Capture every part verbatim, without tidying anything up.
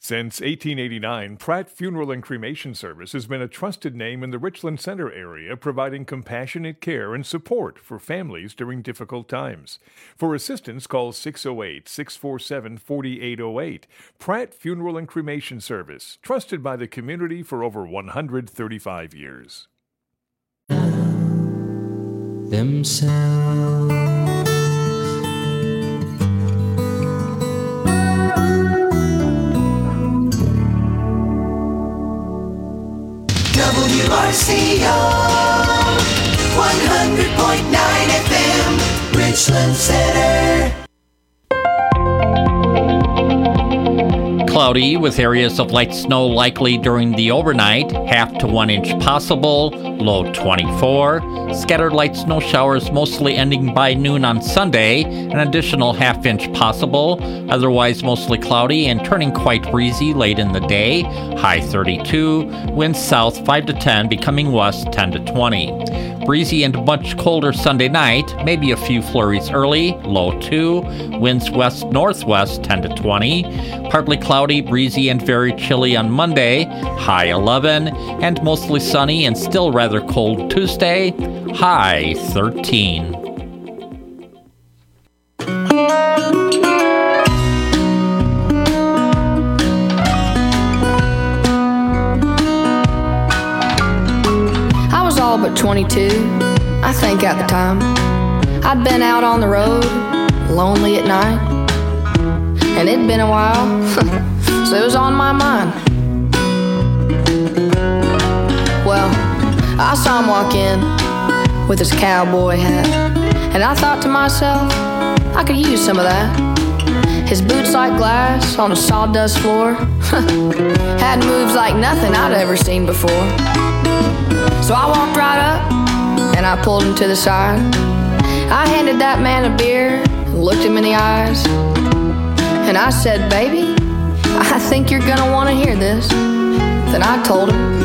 Since eighteen eighty-nine, Pratt Funeral and Cremation Service has been a trusted name in the Richland Center area, providing compassionate care and support for families during difficult times. For assistance, call six oh eight, six four seven, four eight oh eight. Pratt Funeral and Cremation Service, trusted by the community for over one hundred thirty-five years. Themselves. W R C O one hundred point nine F M, Richland Center. Cloudy with areas of light snow likely during the overnight, half to one inch possible, low twenty-four. Scattered light snow showers mostly ending by noon on Sunday, an additional half inch possible. Otherwise mostly cloudy and turning quite breezy late in the day, high thirty-two. Winds south five to ten, becoming west ten to twenty. Breezy and much colder Sunday night, maybe a few flurries early, low two. Winds west-northwest ten to twenty. Partly cloudy, breezy, and very chilly on Monday, high eleven. And mostly sunny and still rather cold Tuesday, high thirteen. I was all but twenty-two, I think at the time. I'd been out on the road, lonely at night, and it'd been a while, so it was on my mind. Well, I saw him walk in with his cowboy hat, and I thought to myself, I could use some of that. His boots like glass on a sawdust floor had moves like nothing I'd ever seen before. So I walked right up and I pulled him to the side. I handed that man a beer and looked him in the eyes, and I said, baby, I think you're gonna want to hear this. Then I told him,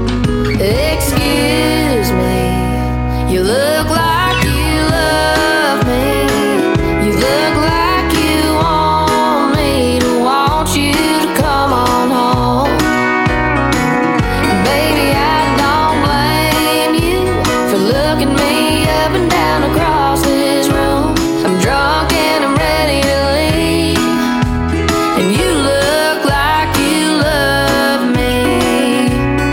excuse me, you look like you love me. You look like you want me to want you to come on home. Baby, I don't blame you for looking me up and down across this room. I'm drunk and I'm ready to leave, and you look like you love me.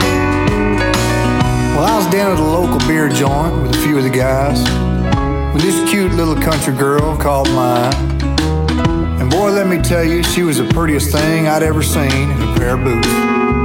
Well, I was down at a local beer joint with a few of the guys, with this cute little country girl called mine. And boy, let me tell you, she was the prettiest thing I'd ever seen in a pair of boots.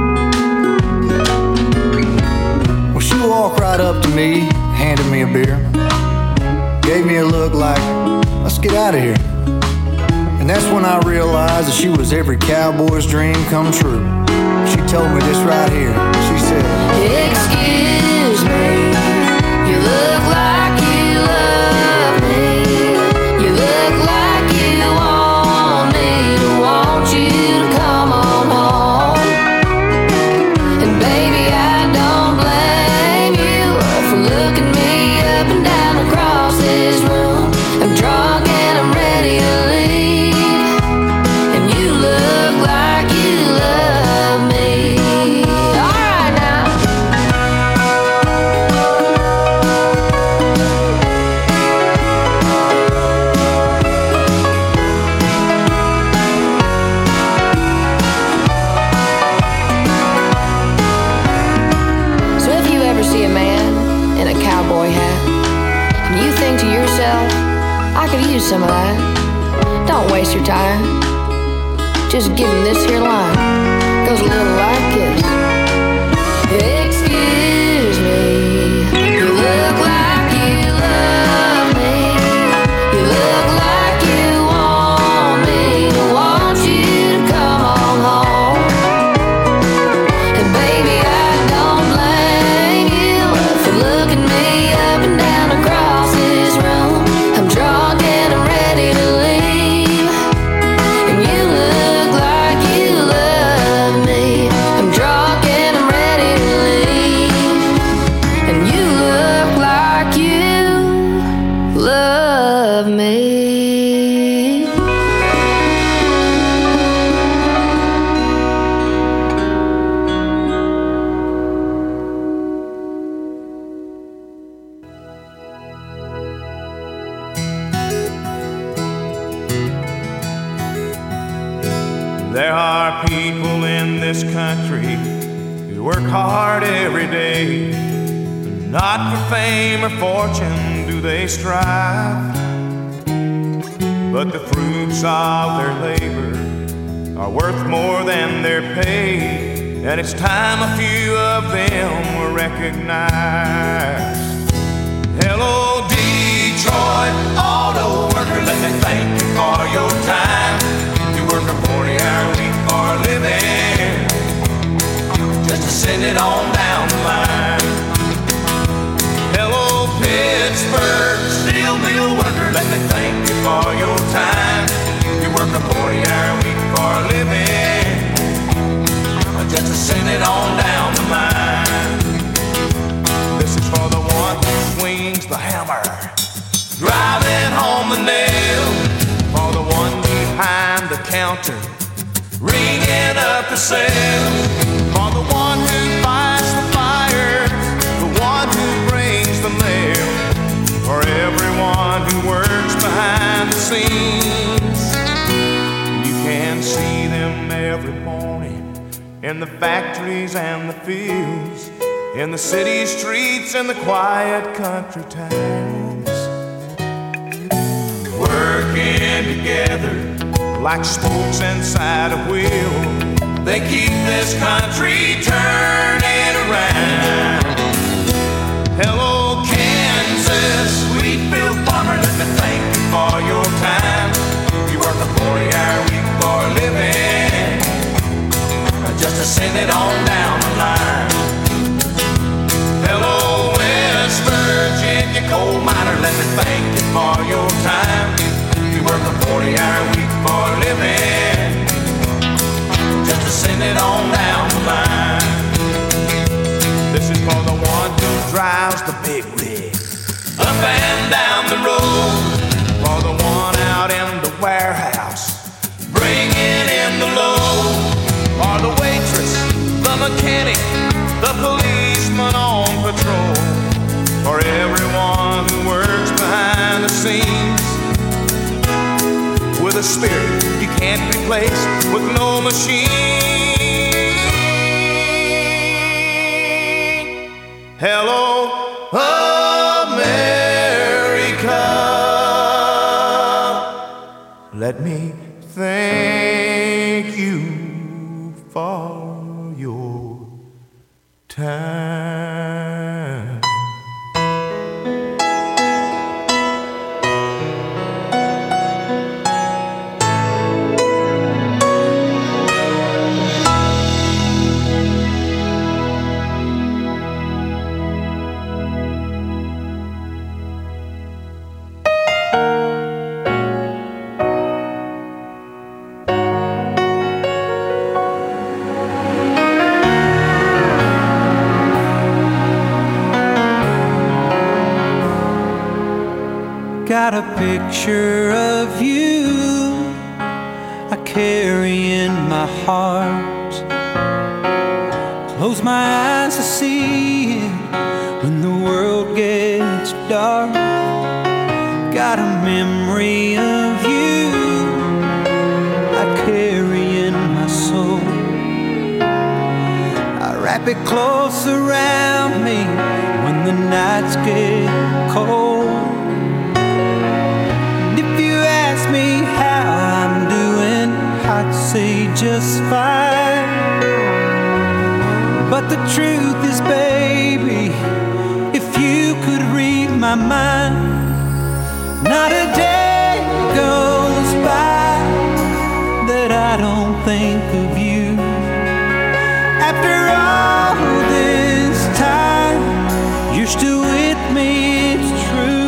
Well, she walked right up to me, handed me a beer, gave me a look like, let's get out of here. And that's when I realized that she was every cowboy's dream come true. She told me this right here. She said, excuse me, you look like you love me. You look like you want me to want you to come on home. And baby, I don't blame you for looking me up and down across this room. I'm drunk and I'm ready to leave, and you look like you love me. All right now. So if you ever see a man in a cowboy hat, and you think to yourself, I could use some of that, don't waste your time. Just give him this here line. Goes a little like this. Excuse me, you look like you love me. You look like you want me to want you to come on home. And baby, I don't blame you for looking me up and down across this room. I'm drunk and I'm ready to leave, and you look like you love me. I'm drunk There are people in this country who work hard every day. Not for fame or fortune do they strive, but the fruits of their labor are worth more than their pay, and it's time a few of them were recognized. Hello, Detroit auto worker, let me thank you for your time. You work a forty-hour week for a living, just to send it on down the line. Hello, Pittsburgh steel mill worker, let me thank you for your time. You work a forty-hour week for a living, just to send it on down the line. This is for the one who swings the hammer, driving home the nail. For the one behind the counter, ringing up the sales. For the one who fights the fire, the one who brings the mail. For everyone who works behind the scenes. You can see them every morning in the factories and the fields, in the city streets and the quiet country towns, working together like spokes inside a wheel. They keep this country turning around. Hello, Kansas, Wheatfield farmer, let me thank you for your time. You work a forty-hour week for a living, just to send it on down the line. Hello, West Virginia coal miner, let me thank you for your time. You work a forty-hour week for a living, just to send it on down the line. This is for the one who drives the big rig up and down the road. For the one out in the warehouse, bringing in the load. For the waitress, the mechanic, the policeman on patrol. For everyone who works behind the scenes, with a spirit you can't replace with no machine. Hello, America, let me thank you for your time. Got a picture of you I carry in my heart. Close my eyes to see it when the world gets dark. Got a memory of you I carry in my soul. I wrap it close around me when the nights get cold. Me how I'm doing, I'd say just fine. But the truth is, baby, if you could read my mind, not a day goes by that I don't think of you. After all this time, you're still with me, it's true.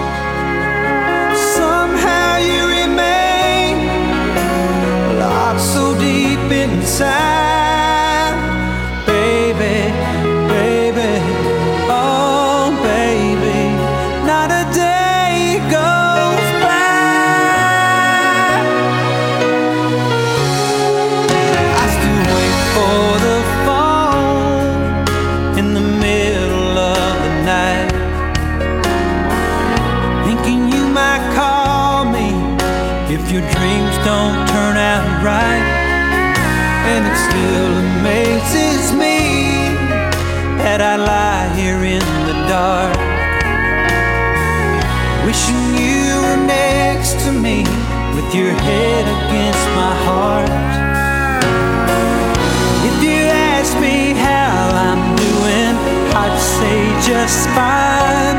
So deep inside, baby, baby, oh baby, not a day goes by. I still wait for the phone in the middle of the night, thinking you might call me if your dreams don't turn out right. it still amazes me that I lie here in the dark, wishing you were next to me with your head against my heart. If you ask me how I'm doing, I'd say just fine.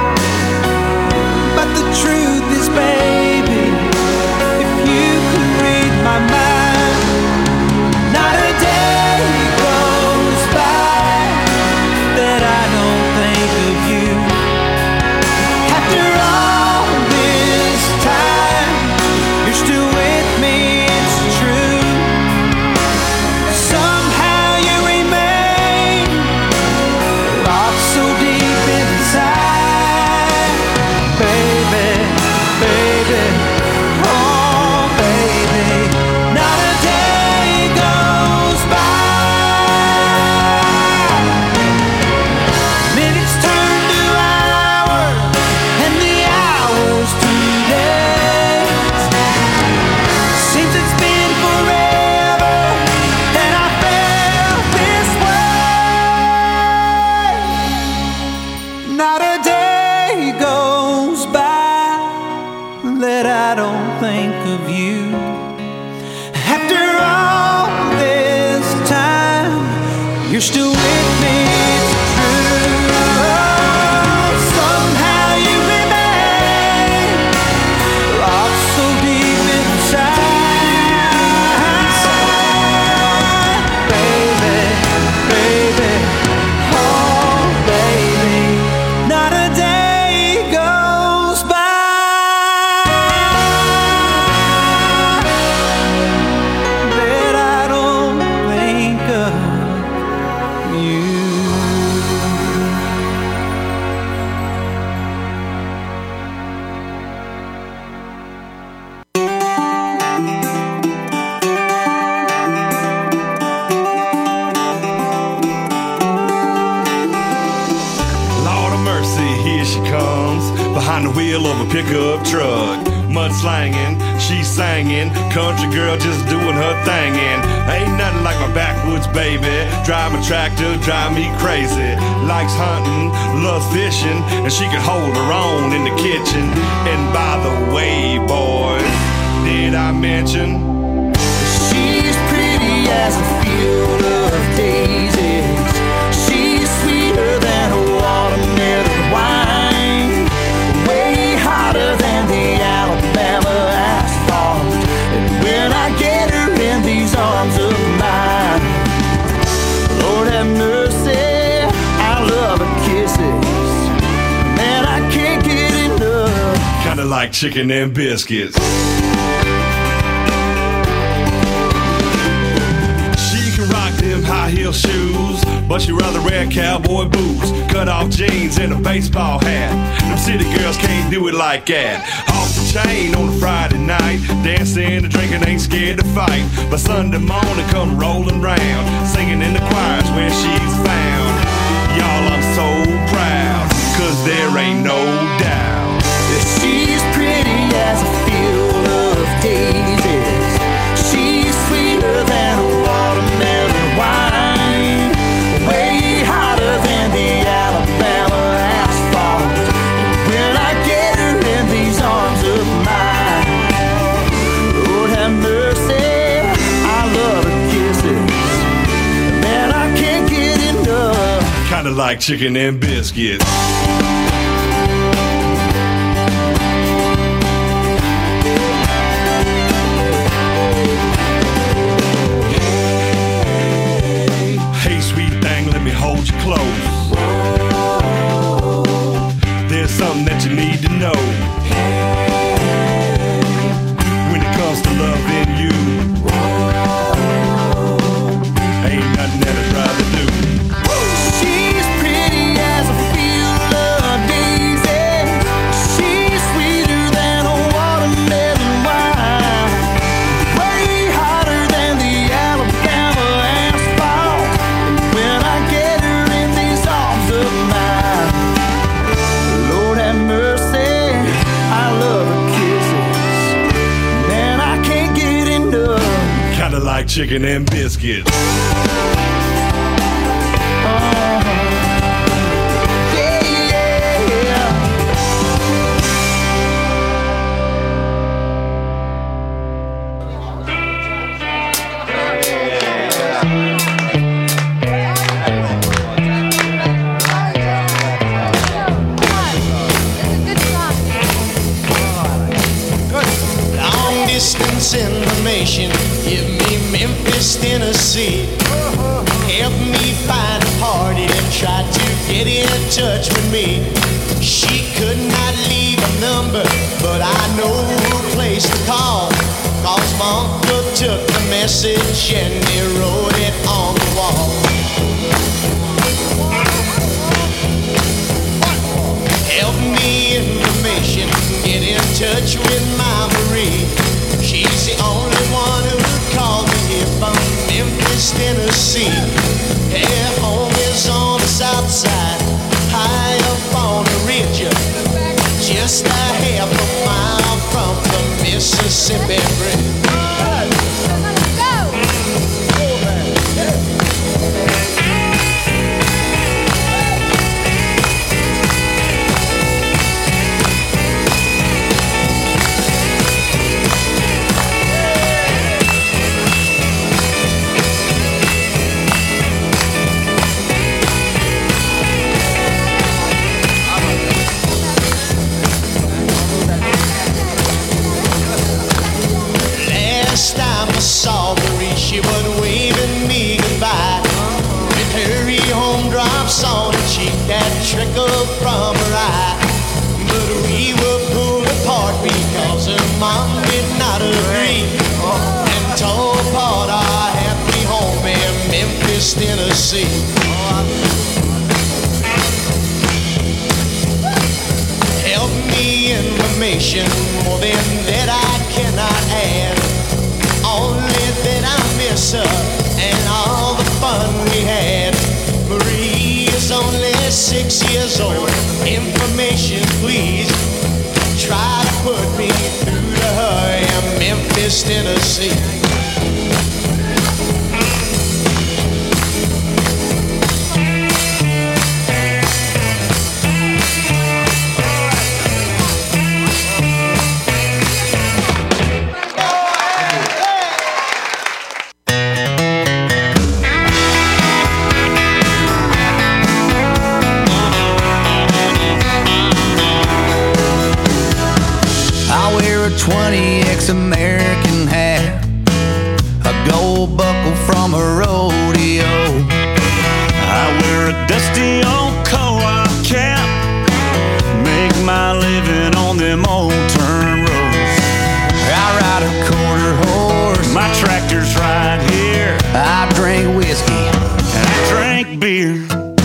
But the truth is, baby, if you could read my mind, not a day goes by that I don't think of you. After all this time, you're still with me, it's true. Somehow you remain locked so deep inside. Baby, baby, oh baby, not a day goes by. Minutes turn to hours, and the hours to days. Seems it's been forever that I felt this way. Not a day goes by that I don't think of you. After all this time, you're still with me, it's true. Somehow you remain locked so deep inside. Baby, baby, oh baby, not a day goes by that I don't think of you. Lord of mercy, here she comes, behind the wheel of a pickup truck. Mud slanging, she's singing, country girl just doing her thing. And ain't nothing like my backwoods baby, driving a tractor, drive me crazy. Likes hunting, loves fishing, and she can hold her own in the kitchen. And by the way, boys, did I mention She's pretty as a field of daisies. She's sweeter than a watermelon wine, way hotter than the Alabama asphalt. And when I get her in these arms of mine, Lord have mercy, I love her kisses. Man, I can't get enough. kinda like chicken and biscuits? High heel shoes, but she rather wear cowboy boots, cut off jeans and a baseball hat. Them city girls can't do it like that. Off the chain on a Friday night, dancing and drinking, ain't scared to fight. But Sunday morning come rolling round, singing in the choirs where she's found. Y'all, I'm so proud, cause there ain't no doubt that she's pretty as a field of daisies. She's sweeter than a watermelon wine, way hotter than the Alabama asphalt. When I get her in these arms of mine, Lord have mercy, I love her kisses. Man, I can't get enough. kinda like chicken and biscuits. Hey, sweet thing, let me hold you close. There's something that you need to know. When it comes to loving you, ain't nothing that I'd rather do. She's pretty as a field of chicken and biscuits. Long distance information, give me Memphis, Tennessee. Help me find a party that tried to get in touch with me. She could not leave a number, but I know a place to call. Cause my uncle took the message and he wrote it on the wall. Help me information, get in touch with my Marie. She's the only one who called me here from Memphis, Tennessee. Her home is on the south side, high up on the ridge, just a half a mile from the Mississippi Bridge. Last time I saw Marie, she was waving me goodbye. With her home drops on her cheek that trickled from her eye. But we were pulled apart because her mom did not agree, and tore apart our happy home in Memphis, Tennessee. Help me information, more than that I cannot add. Only that I miss her and all the fun we had. Marie is only six years old. Information, please. Try to put me through to her in Memphis, Tennessee. I wear a twenty X American hat, a gold buckle from a rodeo. I wear a dusty old co-op cap, make my living on them old turn roads. I ride a quarter horse, My tractor's right here, I drink whiskey. and I drank beer.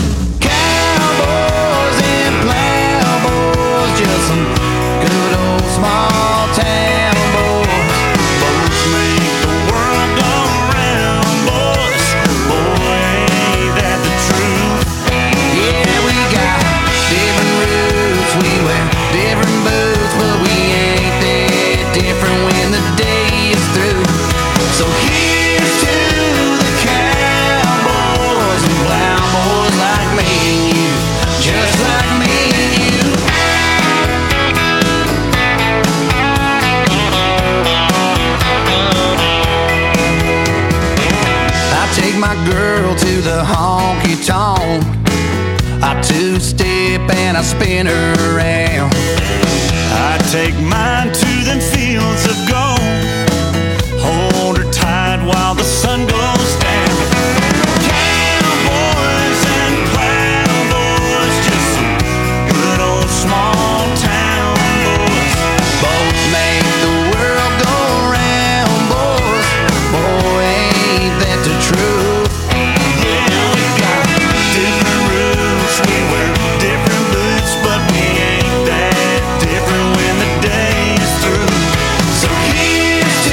Cowboys and plowboys, just some good old small town boys. Boats make the world go round, boys. Boy, ain't that the truth? Yeah, we got different roots, we wear different boots, but we ain't that different when the day is through. So here's to the cowboys and plowboys like me and you, just like me and you. I take my girl to the honky tonk, I two-step and I spin her around. I take mine to them fields of gold, hold her tight while the sun goes down. Cowboys and plowboys, just some good old small town boys. Both make the world go round, boys. Boy, ain't that the truth? Yeah, we got different roots, we wear different boots, but we ain't that different when the day is through. So here's to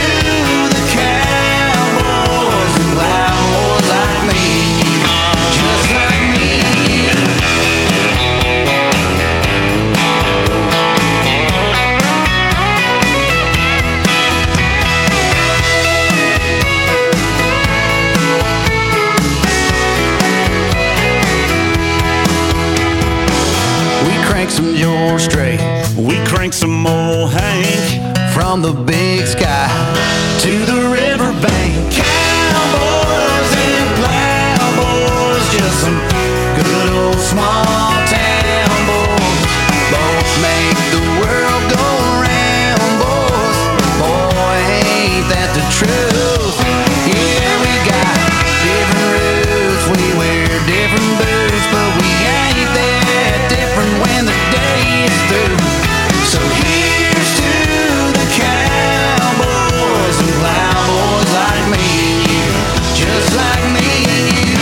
handsome old Hank. From the big sky to the riverbank, cowboys and plowboys, just some good old small town boys. Both make the world go round, boys. Boy, ain't that the truth? Yeah, we got different roots, we wear different boots, but we ain't that different when the day is through. So here's to the cowboys and plowboys like me and you, just like me and you.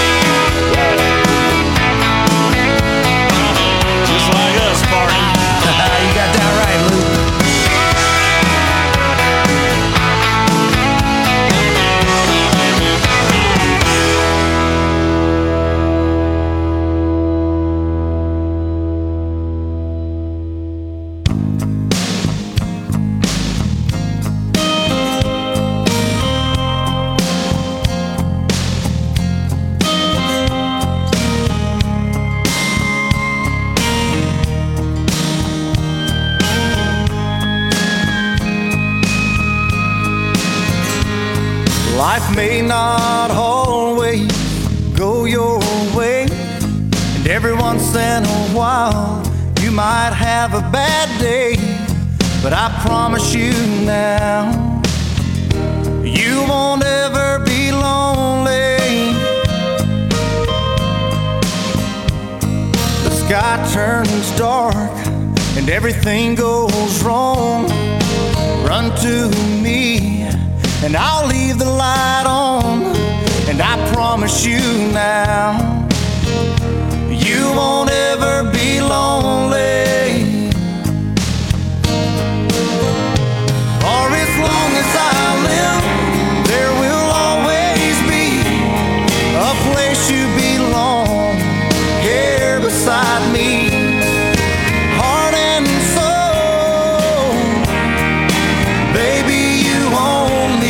Just like us, partner. You got that right, Luke. Life may not always go your way, and every once in a while you might have a bad day. But I promise you now, you won't ever be lonely. The sky turns dark and everything goes wrong. Run to me and I'll leave the light on, and I promise you now, you won't ever be lonely. For as long as I live, there will always be a place you belong, here beside me. Heart and soul, baby, you own me.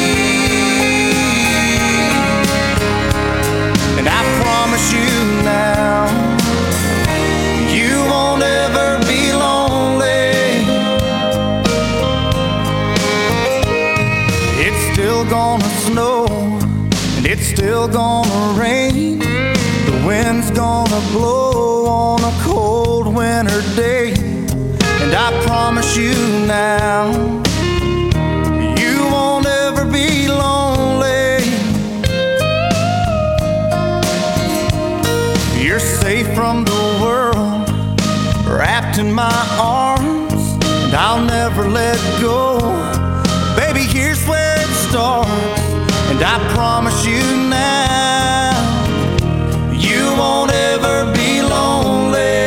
And I promise you now, you won't ever be lonely. It's still gonna snow, and it's still gonna rain. The wind's gonna blow on a cold winter day. And I promise you now, you won't ever be lonely. You're safe from the world, wrapped in my arms, and I'll never let go. Baby, here's where it starts, and I promise you now, you won't ever be lonely.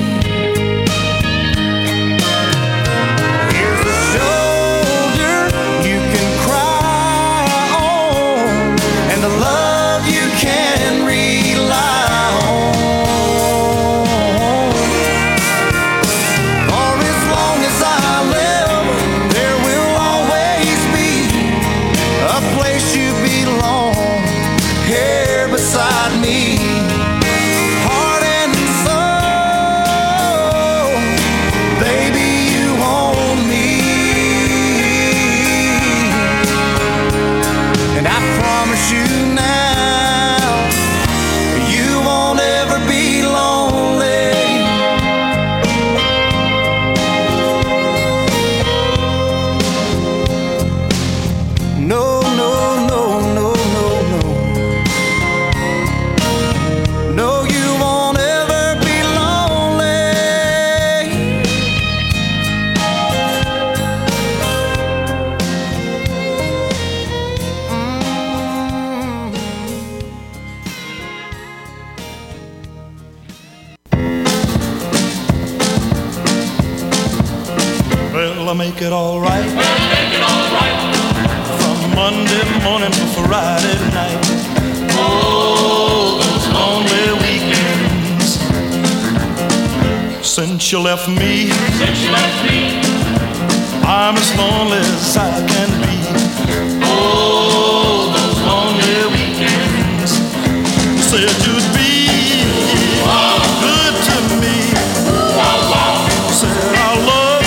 Here's a shoulder you can cry on, and a love you can rely on. For as long as I live, there will always be a place you belong, here beside me. Heart and soul, baby, you own me. And I promise you now, you won't ever be lonely. No, no, no, no, no, no. No, you won't ever be lonely. Well, I make it all right. From Monday morning to Friday night. Oh, those lonely weekends. Since you left me, I'm as lonely as I can be. Oh, those lonely weekends. You said you'd be good to me. Said our love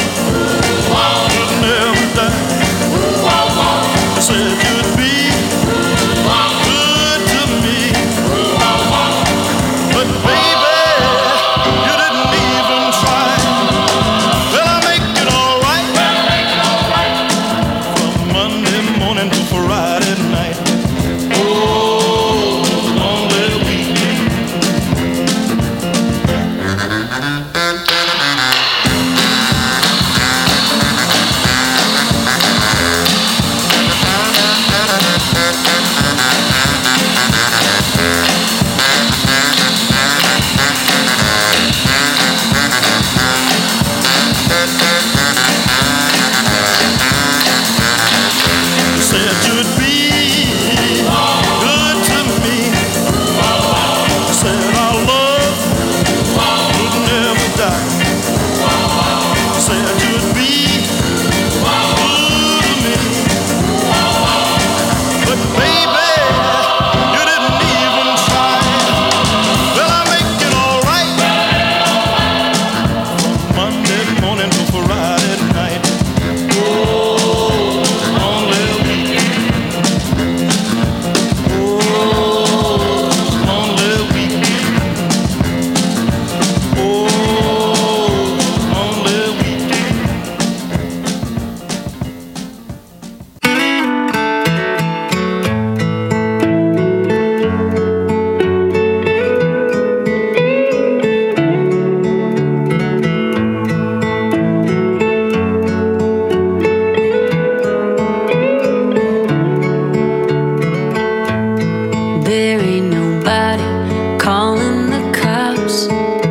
There ain't nobody calling the cops.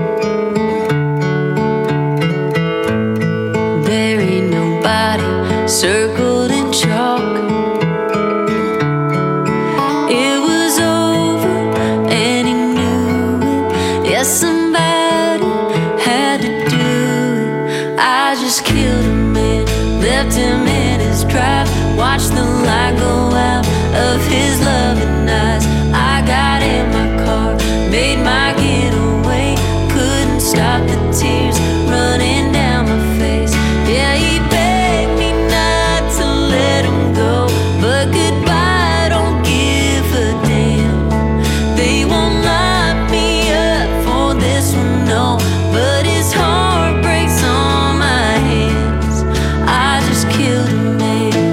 There ain't nobody circled in chalk. It was over and he knew it. Yes, somebody had to do it. I just killed a man, left him in his drive, watched the light go out of his loving eyes. I got in my car, made my getaway, couldn't stop the tears running down my face. Yeah, he begged me not to let him go, but goodbye, don't give a damn. They won't lock me up for this one, no, but his heart breaks on my hands. I just killed a man.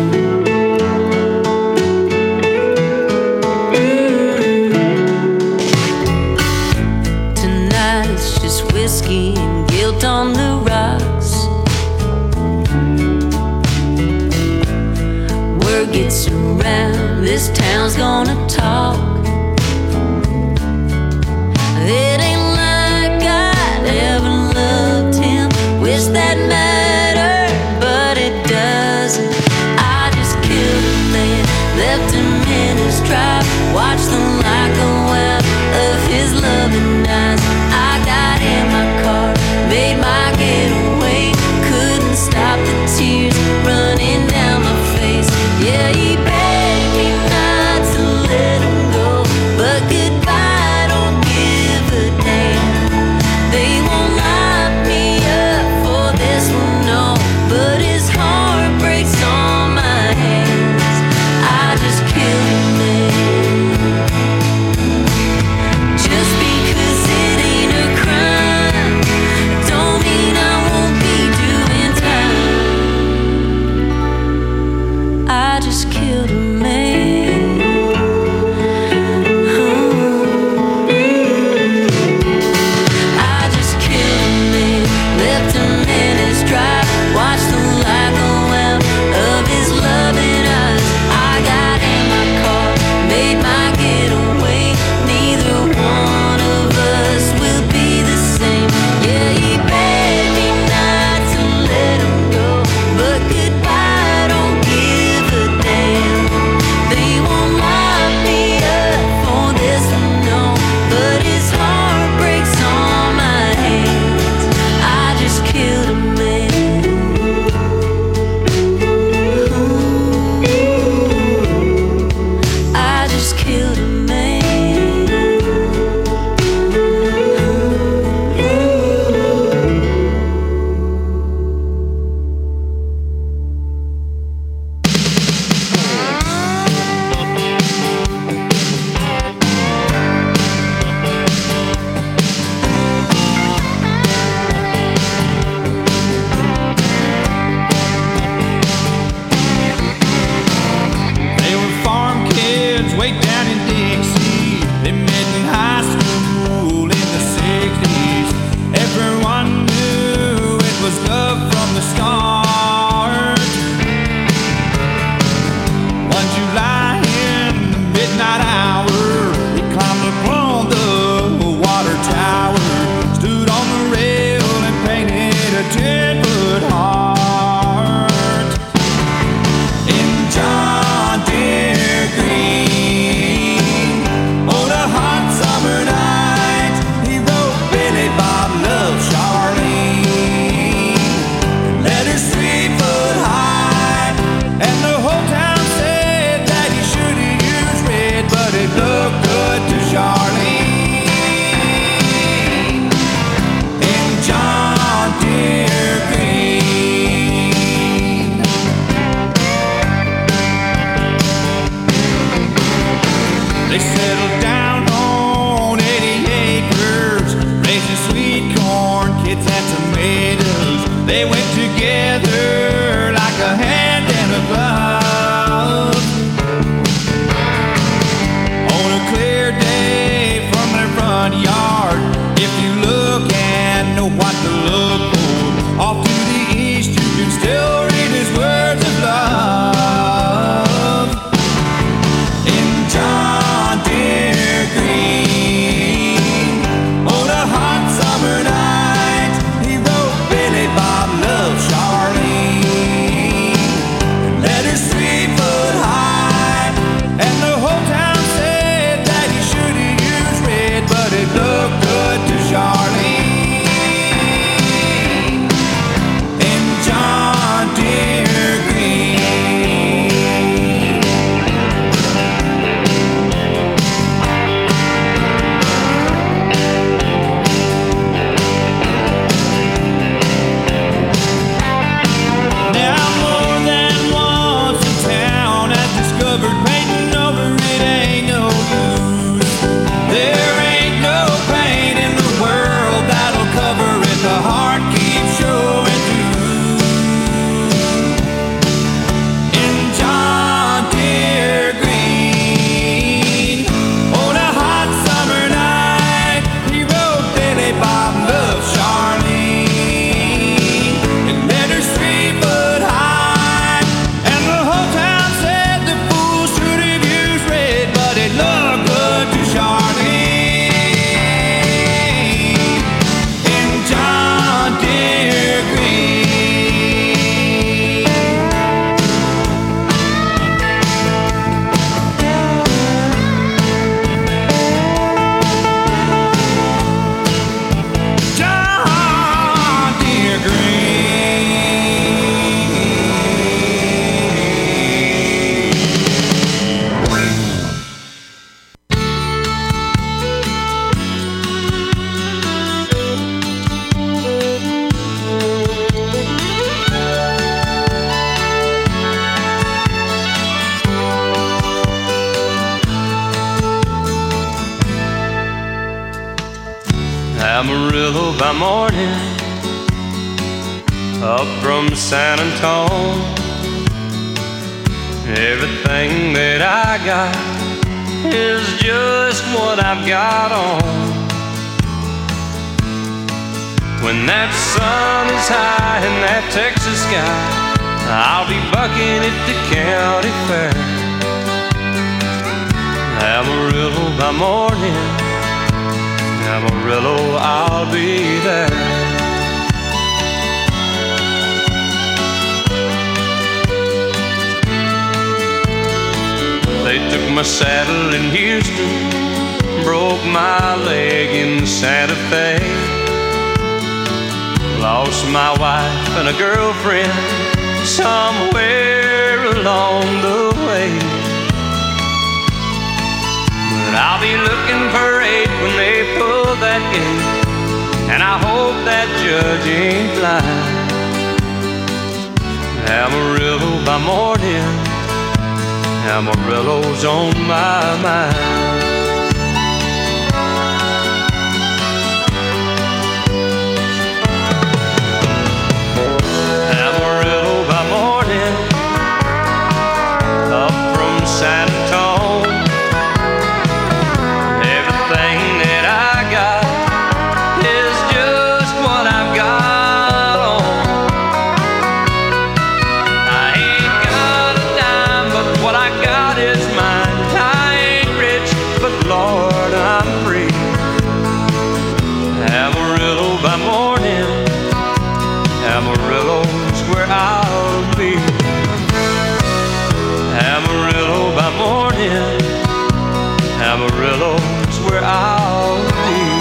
Tonight it's just whiskey and guilt on the rocks. Word gets around, this town's gonna talk. It ain't like I'd ever loved him. Wish that mattered, but it doesn't. I just killed a man, left him in his drive, watched the light go out of his loving eyes. I got in my car, made my getaway, couldn't stop the tears running down my face. Yeah, he begged me not to let him go, but goodbye, don't give a damn. They won't lock me up for this one, no, but his heart breaks on my hands. I just killed a man. Just because it ain't a crime, don't mean I won't be doing time. I just killed a man. I just killed a man, left him in his drive, watched the light go out of his loving eyes. I got in my car, made my getaway, neither one of us will be the same. Yeah, he begged me not to let him go, but goodbye, don't give a damn. They won't lock me up for this one, no, but his heart breaks on my hands. I just killed a man. I just killed a man. They were farm kids way down in Dixie. They met in high school in the sixties. Everyone knew it was love from the start. One July in the midnight hour, he climbed upon the water tower, stood on the rail and painted a ten-foot heart. In John Deere green, on a hot summer night, he wrote Billy Bob Love Charlene, letters three foot high, and the whole town said that he should have used red, but it looked good to Charlene. In John Deere green. They settled down on eighty acres, raising sweet corn, kids and tomatoes. They went together like a hand and a glove. On a clear day from their front yard, if you look and know what to look for, off to the east you can still read his words of love. In John Deere Amarillo by morning, up from San Antone. Everything that I got is just what I've got on. When that sun is high in that Texas sky, I'll be bucking at the county fair. Amarillo by morning, Amarillo, I'll be there. They took my saddle in Houston, broke my leg in Santa Fe. Lost my wife and a girlfriend somewhere along the way. But I'll be looking for eight when they pull that gate, and I hope that judge ain't blind. Amarillo by morning, Amarillo's on my mind. Amarillo by morning, up from San Antone. Everything that I got is just what I've got on. I ain't got a dime, but what I got is mine. I ain't rich, but Lord, I'm free. Amarillo by morning, Amarillo's where I'll be. Amarillo by morning, Amarillo's where I'll be.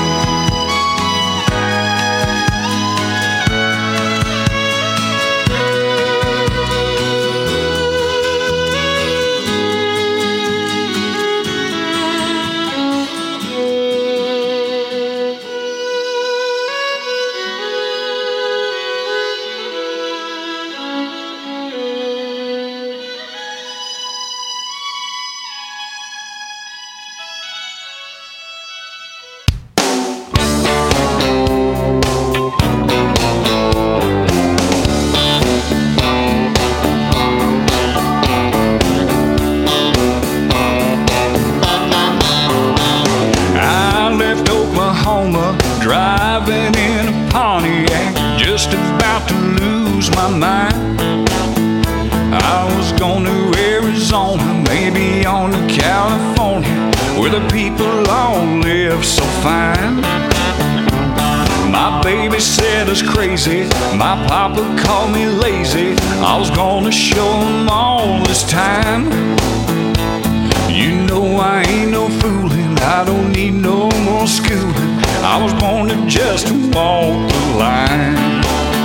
Driving in a Pontiac, just about to lose my mind. I was going to Arizona, maybe on to California, where the people all live so fine. My baby said I was crazy, my papa called me lazy. I was gonna show him all this time. You know I ain't no fooling, I don't need no more schooling. I was born to just walk the line.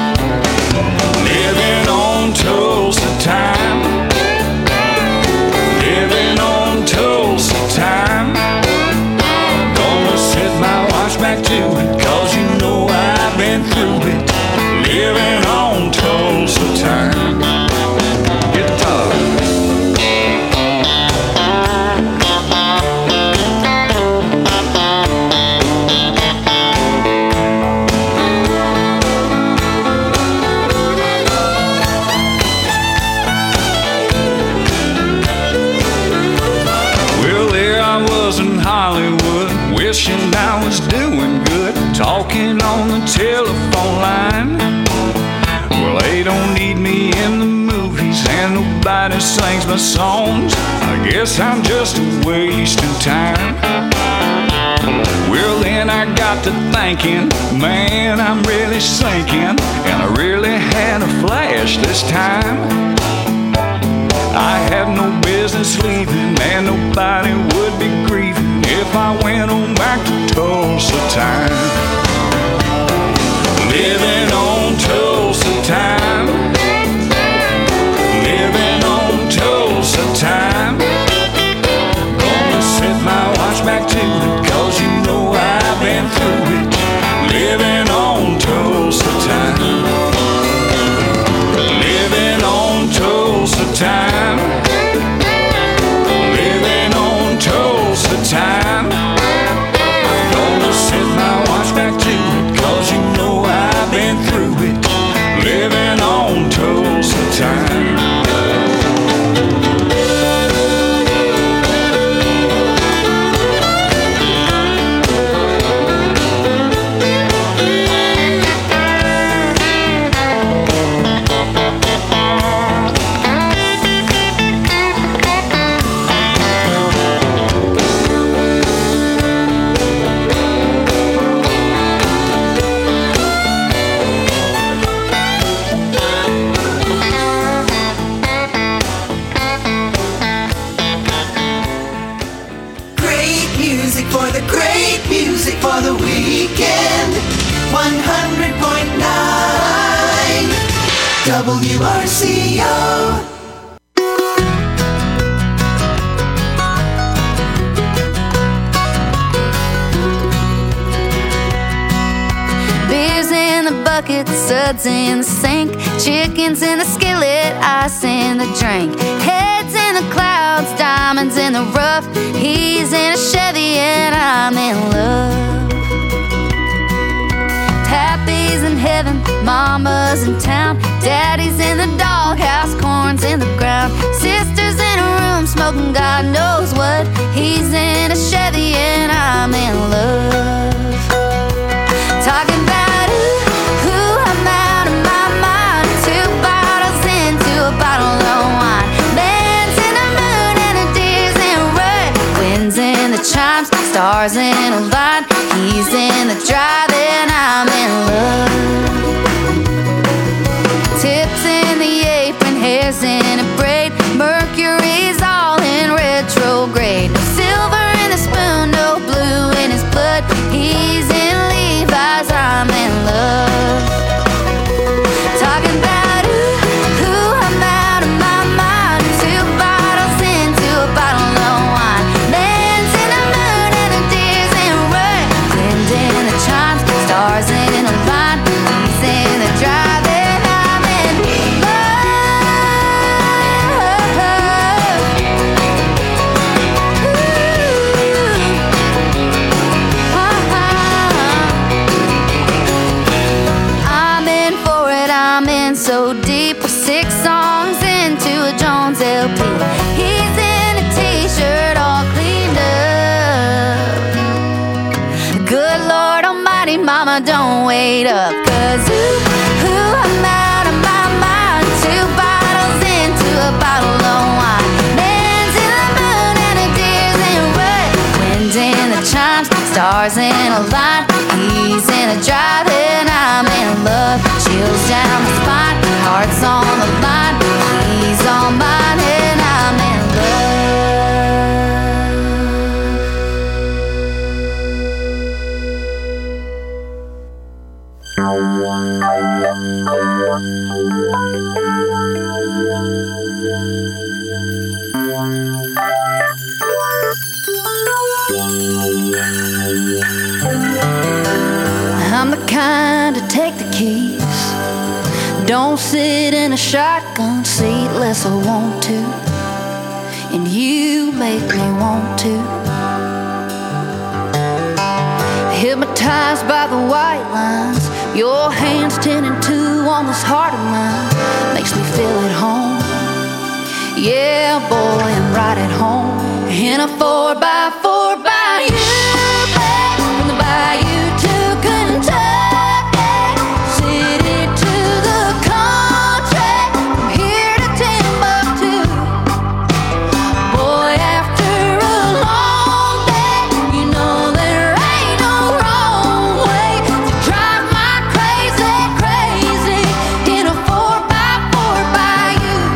Living on Tulsa time, living on Tulsa time. Gonna set my watch back to it, cause you know I've been through it. Living on Tulsa time. Guitar. Wishing I was doing good, talking on the telephone line. Well, they don't need me in the movies, and nobody sings my songs. I guess I'm just a waste of time. Well, then I got to thinking, man, I'm really sinking, and I really had a flash this time. I had no business leaving, and nobody would be grieving if I went on back to Tulsa time. Living on Tulsa time, living on Tulsa time. Gonna set my watch back to it, cause you know I've been through it. Living on Tulsa time, living on Tulsa time, living on Tulsa. for the great music for the weekend. one hundred point nine W R C O. Beers in the bucket, suds in the sink, chickens in the skillet, ice in the drink, heads in the clouds, diamonds in the rough. He's in a Chevy and I'm in love. Pappy's in heaven, mama's in town, daddy's in the doghouse, corn's in the ground, sister's in a room smoking God knows what. He's in a Chevy and I'm in love. Talking about ooh, ooh, I'm out of my mind. Two bottles into a bottle of wine. Man's in the moon and a deer's in red. Winds in the chimes, stars in a line. He's in the drive and I'm in love. Tips in the apron, hair's in a braid. Mercury's all in retrograde. No silver in the spoon, no blue in his blood. He's in Levi's, I'm in love. Talking about ooh, ooh, I'm out of my mind. Two bottles into a bottle of wine. Man's in the moon and a deer's in red. Wind in the chimes, stars in a line. He's in the drive and I'm in love. I'm in for it, I'm in so deep. Six songs into a Jones L P. He's in a t-shirt all cleaned up. Good Lord Almighty, mama, don't wait up. Cause ooh, ooh, I'm out of my mind. Two bottles into a bottle of wine. Man's in the moon and a deer's in red. Wind in the chimes, stars in a line. He's in a drive and I'm in love. Chills down the spine, heart's on the line. He's on mine and I'm in I'm the kind to take the keys. Don't sit in a shotgun seat unless I want to. And you make me want to. Hypnotized by the white lines. Your hands ten and two on this heart of mine. Makes me feel at home. Yeah, boy, I'm right at home. In a four by four by you, babe. From the bayou to Kentucky, city to the country, from here to Timbuktu. Boy, after a long day, you know there ain't no wrong way to drive my crazy, crazy in a four by four by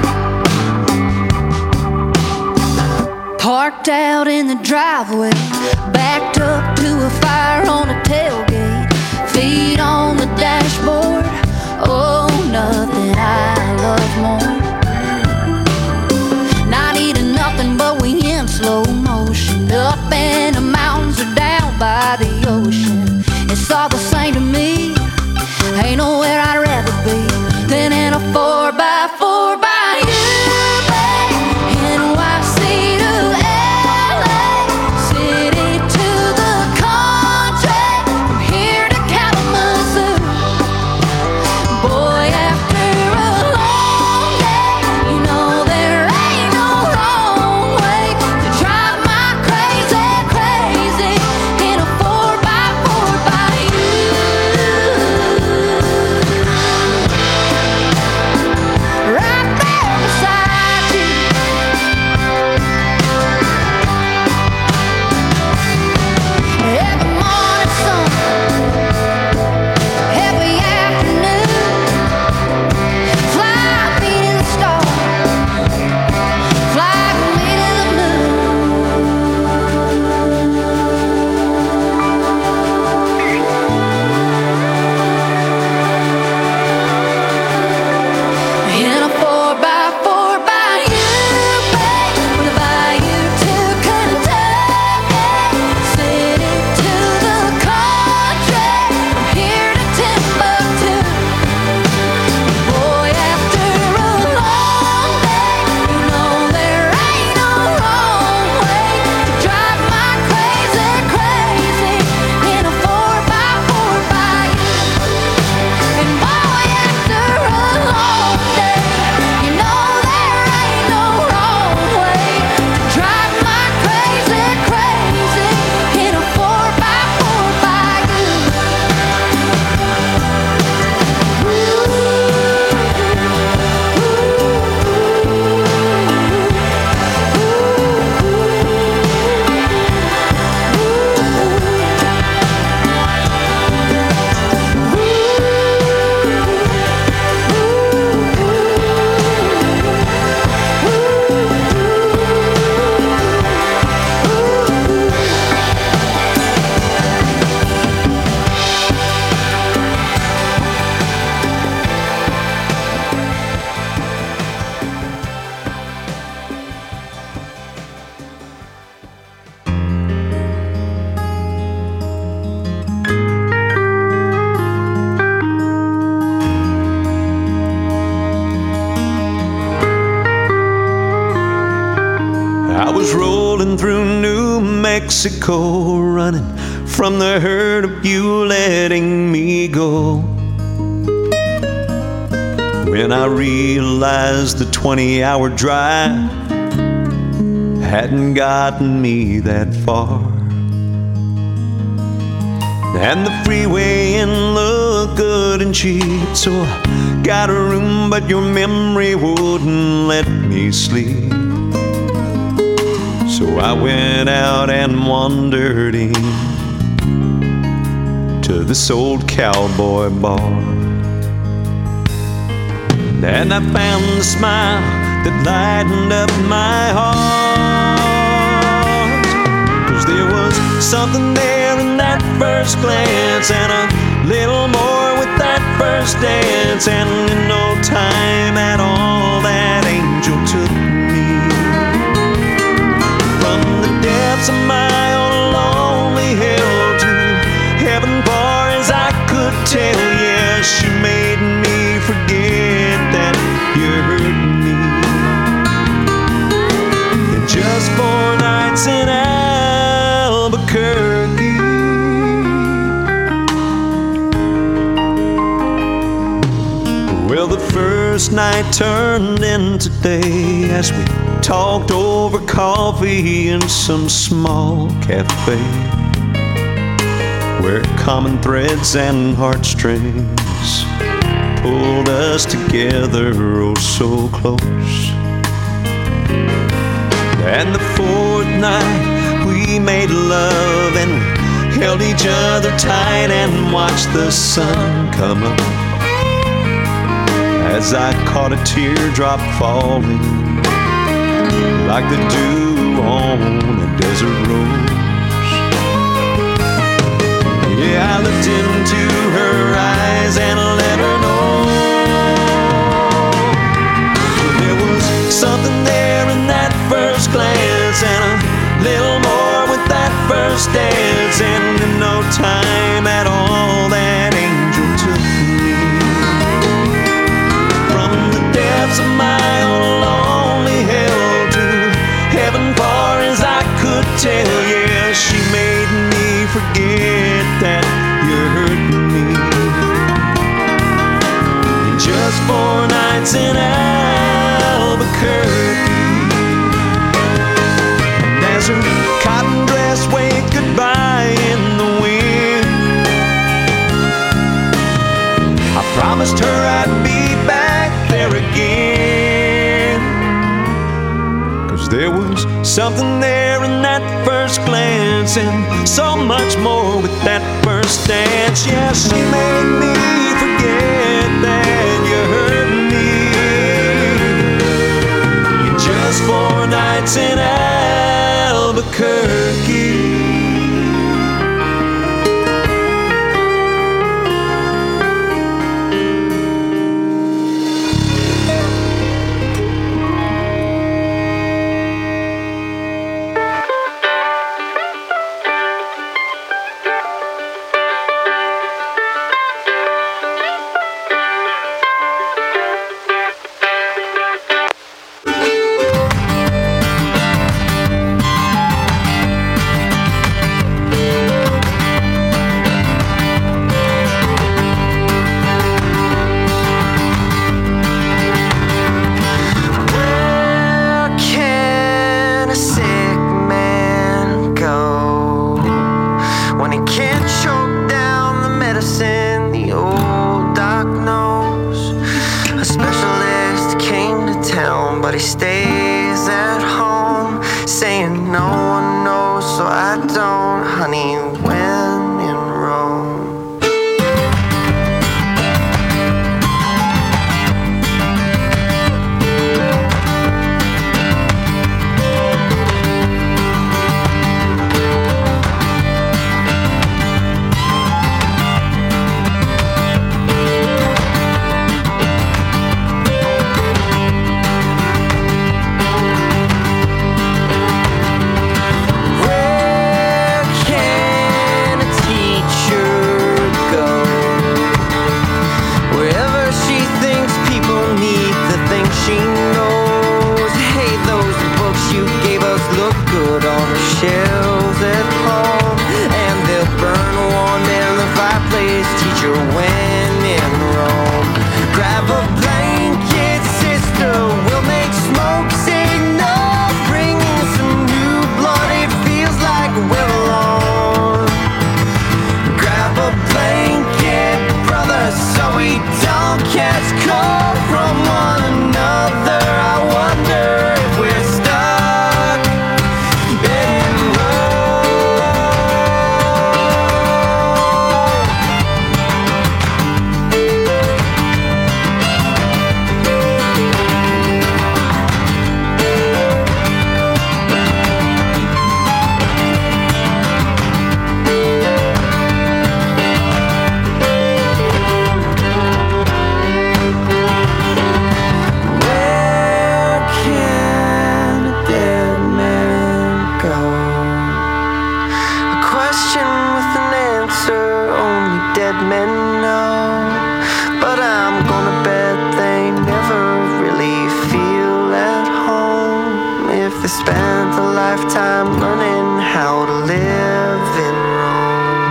you. Parked out in the driveway, backed up to a fire on a tailgate, feet on the dashboard. Oh, nothing I love more. Not eating nothing but we in slow motion, up in the mountains or down by the ocean. It's all the same to me. Ain't nowhere I'd rather be than in a four by four by you, babe. N Y C to L A, city to the country, from here to Kalamazoo. Mexico, running from the hurt of you letting me go. When I realized the twenty-hour drive hadn't gotten me that far, and the freeway in looked good and cheap, so I got a room, but your memory wouldn't let me sleep. So I went out and wandered in to this old cowboy bar, and I found the smile that lightened up my heart. 'Cause there was something there in that first glance, and a little more with that first dance, and in no time at all that angel took me from the depths of my own lonely hell to heaven far as I could tell. Yeah, she made me forget that you hurt me. And just four nights in Albuquerque, well, the first night turned into day as we talked over coffee in some small cafe where common threads and heartstrings pulled us together oh so close. And the fourth night we made love, and we held each other tight and watched the sun come up as I caught a teardrop falling like the dew on a desert rose. Yeah, I looked into her eyes and let her know there was something there in that first glance, and a little more with that first dance, and in no time at all that angel took me from the depths of my own lonely hell to heaven far as I could tell. Yeah, she made me forget that you hurt me. In just four nights in Albuquerque, and as her cotton dress waved goodbye in the wind, I promised her I'd be back there again. 'Cause there was something there in that first glance, and so much more with that first dance. Yeah, she made me forget that you hurt me. In just four nights in Albuquerque. let me know. But I'm gonna bet they never really feel at home if they spent a lifetime learning how to live in Rome.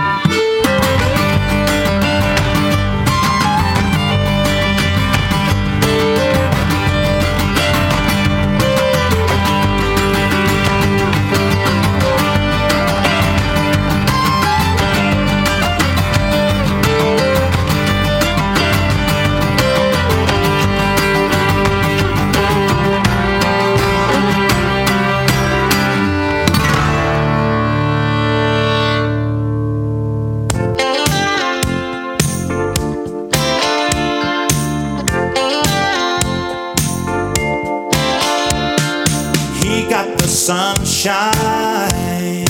Sunshine,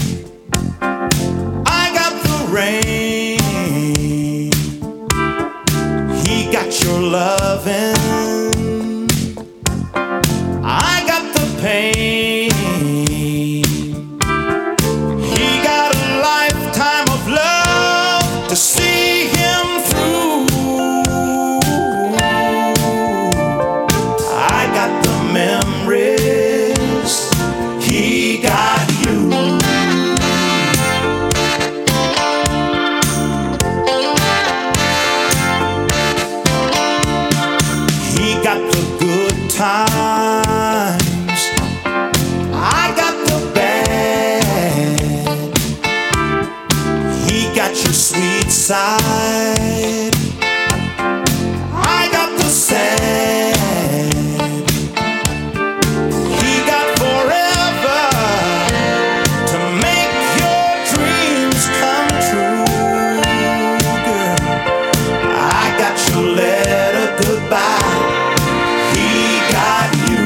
I got the rain. He got your loving, I got the pain. He got a lifetime of love to see him through. I got the memories, he got you. He got the good times, I got the bad. He got your sweet side, I got the sad. He got forever to make your dreams come true, girl. I got your letter goodbye, he got you.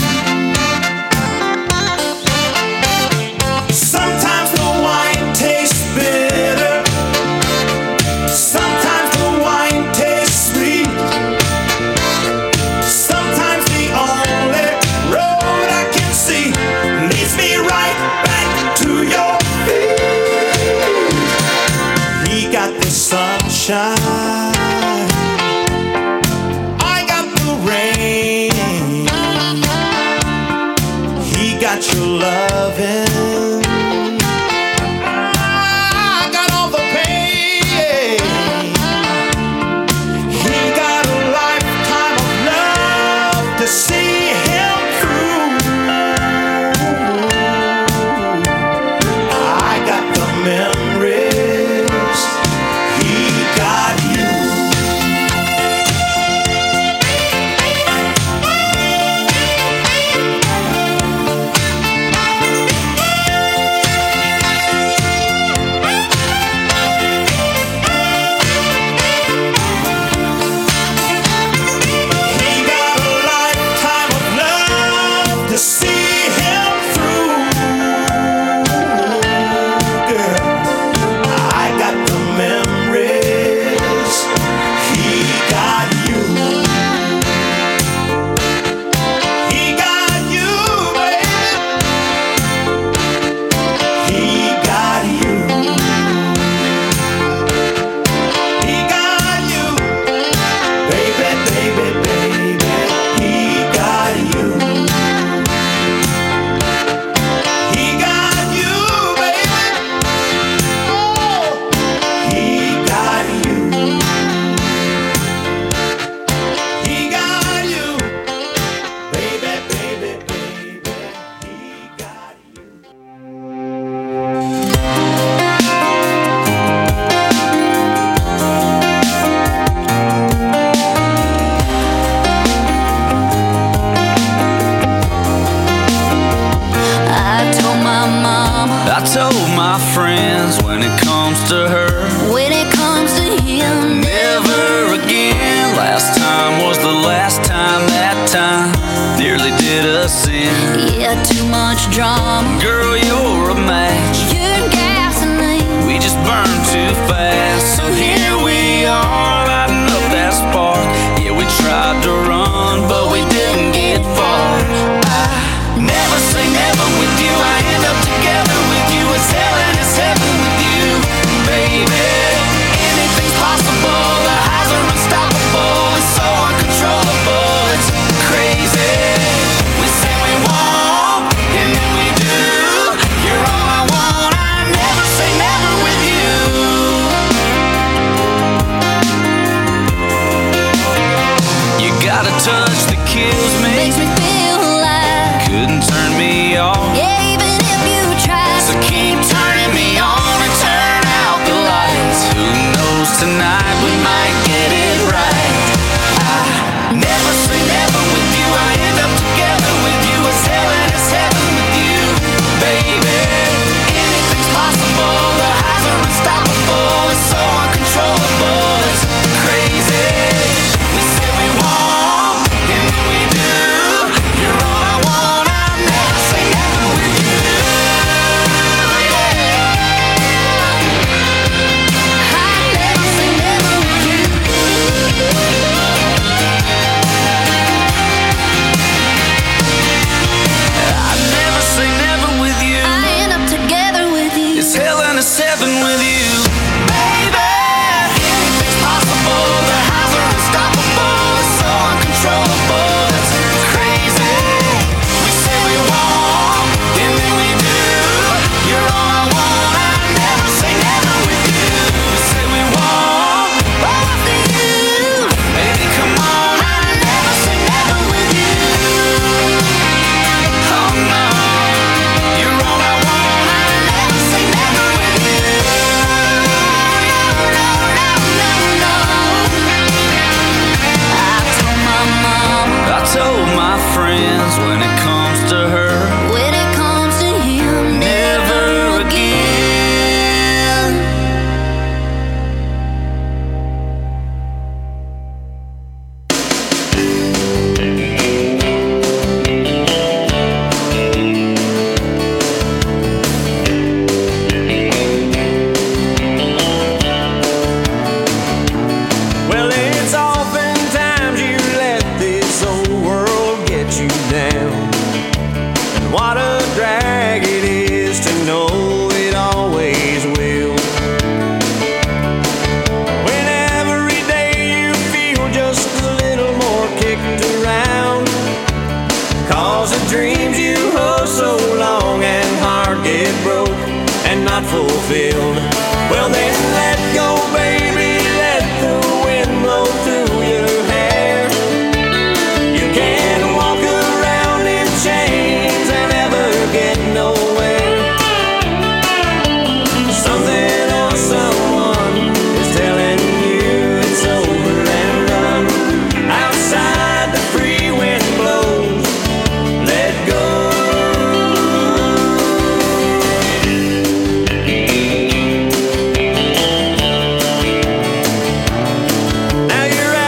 Sometimes the wine tastes bitter, sometimes the wine tastes sweet. Sometimes the only road I can see leads me right back to your feet. He got the sunshine, I got the rain. He got your loving, I got all the pain. He got a lifetime of love to see him through. I got the memories, he got you. He got a lifetime of love to see him through, girl. I got the memories, he got you. He got you, baby. He got you. He got you, baby, baby, baby. He got you. He got you, baby. Oh, he got you. He got you, baby, baby, baby. He got you. I told my mom I told my friends when it comes to her, when it comes to him, never again. Last time was the last time, that time nearly did us in. yeah, too much drama. Girl, you're a match, You're gasoline. we just burn too fast.